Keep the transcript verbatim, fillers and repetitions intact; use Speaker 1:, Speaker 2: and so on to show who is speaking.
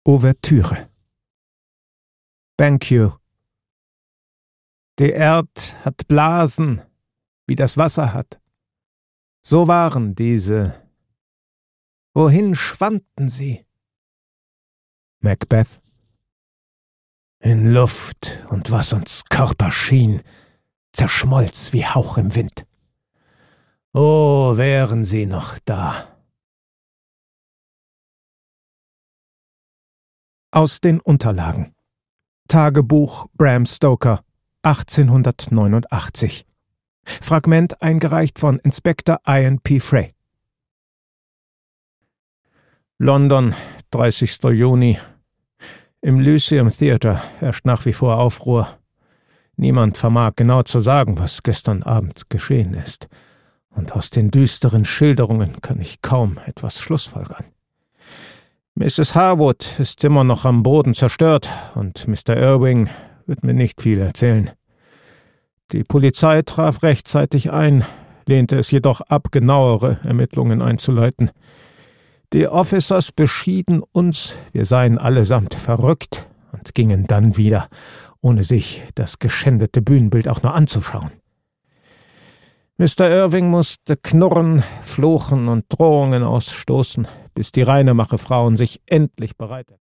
Speaker 1: Ouvertüre. Benkiu. Die Erd hat Blasen, wie das Wasser hat. So waren diese. Wohin schwanden sie? Macbeth. In Luft, und was uns Körper schien, zerschmolz wie Hauch im Wind. Oh, wären sie noch da. Aus den Unterlagen. Tagebuch Bram Stoker, achtzehnhundertneunundachtzig. Fragment eingereicht von Inspektor Ian P. Frey. London, dreißigster Juni. Im Lyceum Theatre herrscht nach wie vor Aufruhr. Niemand vermag genau zu sagen, was gestern Abend geschehen ist. Und aus den düsteren Schilderungen kann ich kaum etwas schlussfolgern. Misses Harwood ist immer noch am Boden zerstört und Mister Irving wird mir nicht viel erzählen. Die Polizei traf rechtzeitig ein, lehnte es jedoch ab, genauere Ermittlungen einzuleiten. Die Officers beschieden uns, wir seien allesamt verrückt und gingen dann wieder, ohne sich das geschändete Bühnenbild auch nur anzuschauen. Mister Irving musste knurren, fluchen und Drohungen ausstoßen, bis die Reinemache-Frauen sich endlich bereit